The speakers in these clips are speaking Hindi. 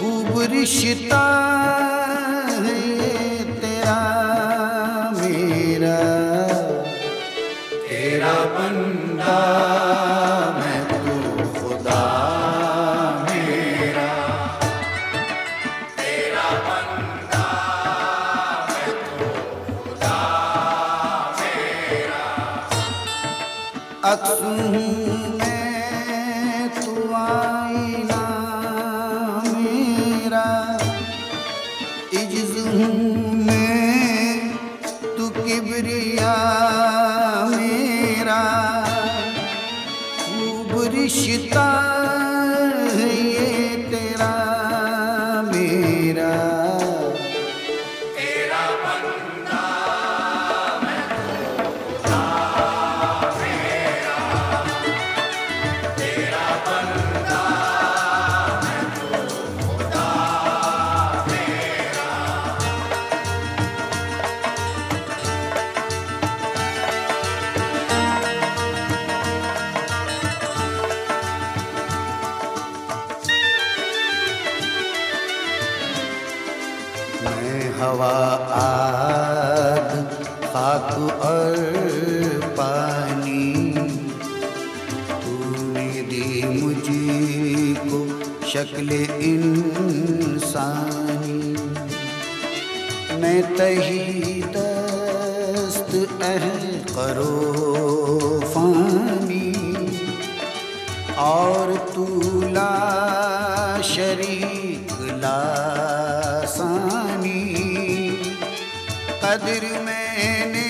खूब रिश्ता है ये तेरा मेरा, तेरा बंदा मैं तू खुदा मेरा, तेरा बंदा मैं तू खुदा मेरा। अक्स हूँ मैं तू आईना मेरा, इज्ज़ हूँ मैं तू किबरिया मेरा। खूब रिश्ता है ये तेरा मेरा, तेरा बंदा मैं तू खुदा मेरा, तेरा बंदा मैं तू खुदा मेरा। मैं हवा आग खाक और पानी, तूने दी मुझको शक्ल इंसानी। मैं तही दस्त करो फानी, और तू ला शरीक ला सानी। कदर मैंने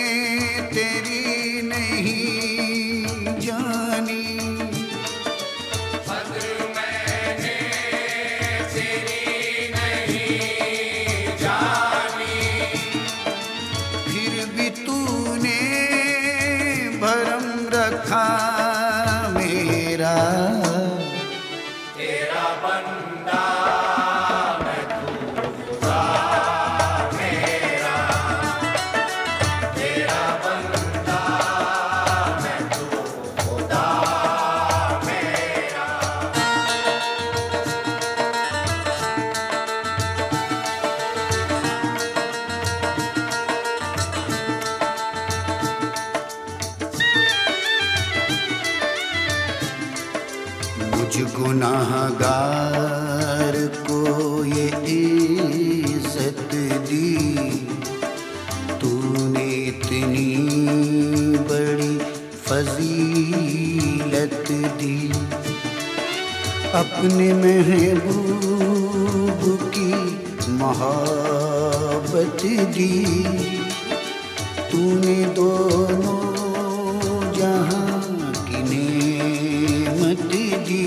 तेरी नहीं जानी, कदर मैंने तेरी नहीं जानी। फिर भी तूने भरम रखा मेरा, तेरा बंदा मैं तू खुदा मेरा, तेरा बंदा मैं तू खुदा मेरा। मुझ गुनाहगार को ये इज्जत दी, तूने इतनी बड़ी फजीलत दी। अपने महबूब की मोहब्बत दी, तूने दोनों जहां की नेमत दी।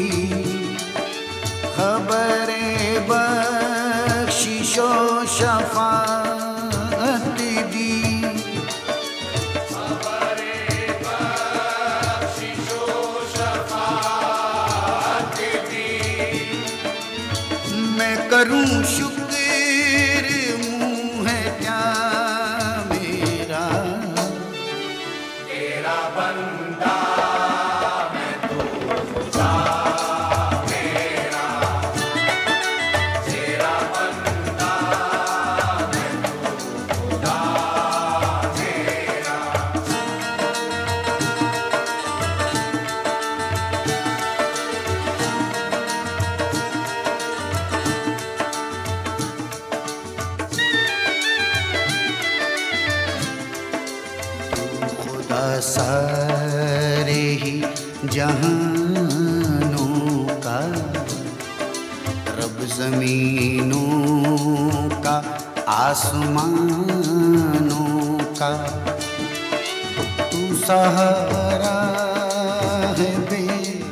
खबरें बख्शिशो शफाअत दी, खबरें बख्शिशो शफाअत दी। मैं करूं शुक्र मुँह है क्या मेरा, तेरा बंदा मैं तू खुदा मेरा, तेरा बंदा मैं तू खुदा मेरा। खुदा सारे ही जहानों का, रब ज़मीनों का आसमानों का। तू सहारा है बे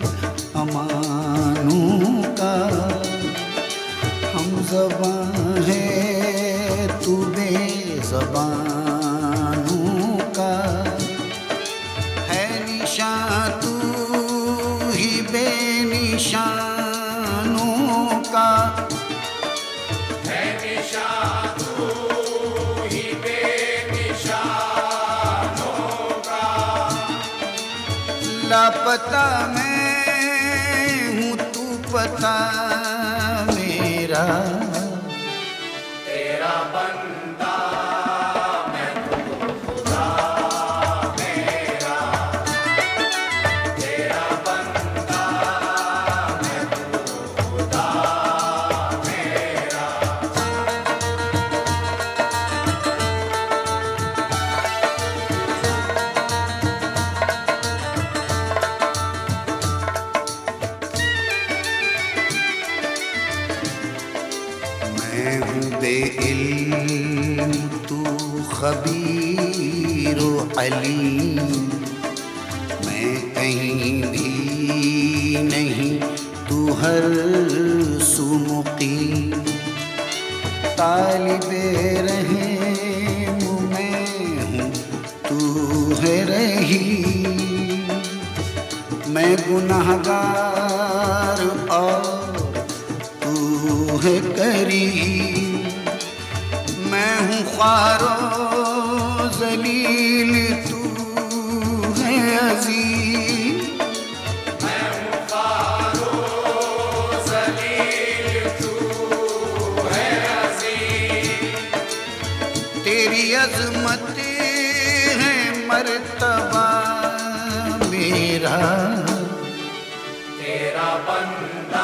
अमानों का, हम ज़बां है तू बेज़बानों का। है निशान तू ही बेनिशानों का, है निशान तू ही बेनिशानों का। लापता मैं हूँ तू पता मेरा, मेरा, तेरा बंदा मैं तू खुदा मेरा, तेरा बंदा मैं तू खुदा मेरा। मैं हूँ बेइल्म तू खबीर व अलीम, मैं कहीं भी नहीं तू हर सू मुकीम, तालिबे रहम मैं हूँ तू है रहीम, मैं गुनाहगार और तू है करीम, मैं हूँ ख्वारो ज़लील तू है अज़ीम, मैं हूँ ख्वारो ज़लील तू है अज़ीम, तेरी अज़मत है मर्तबा मेरा, तेरा बंदा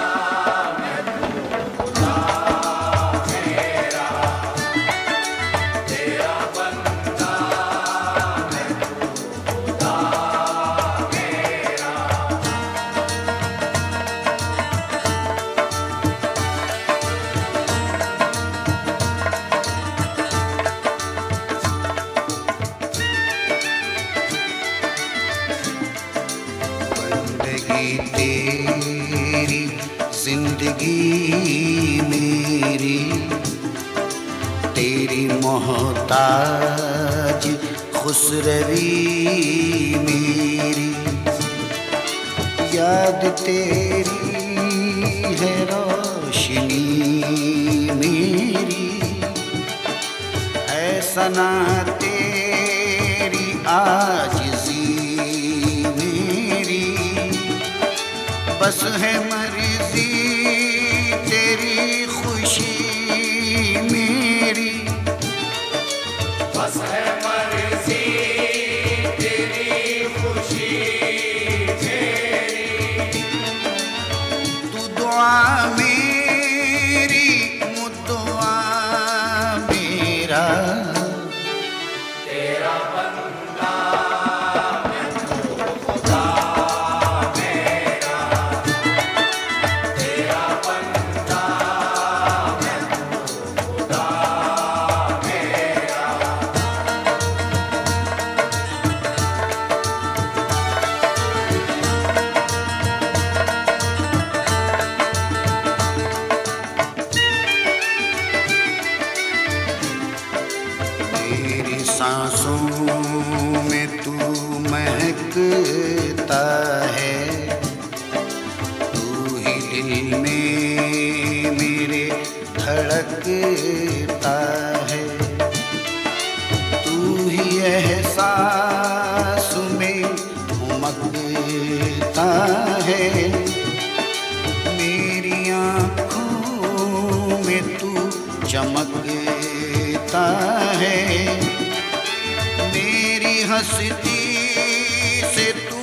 तेरी जिंदगी मेरी, तेरी मोहताज खुसरवी मेरी, याद तेरी है रोशनी मेरी, है सना तेरी आजिज़ी मेरी, बस है मर्जी तेरी खुशी मेरी, बस है मर्जी तेरी खुशी मेरी, तू दुआ मेरी मुद्दुआ मेरा, तेरा बंदा मैं तू खुदा मेरा, तेरा बंदा मैं तू खुदा मेरा। मेरी सांसों में तू महकता है, तू ही दिल में मेरे धड़कता है, तू ही एहसास में उमगता है, मेरी आँखों में तू चमकता है, मेरी हस्ती से तू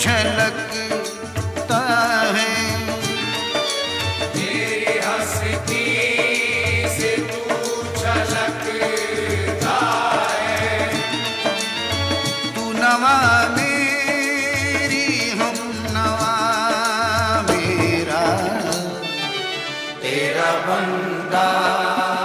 झलकता है, मेरी हस्ती से तू झलकता है, तू नवा मेरी हम नवा मेरा, तेरा बंदा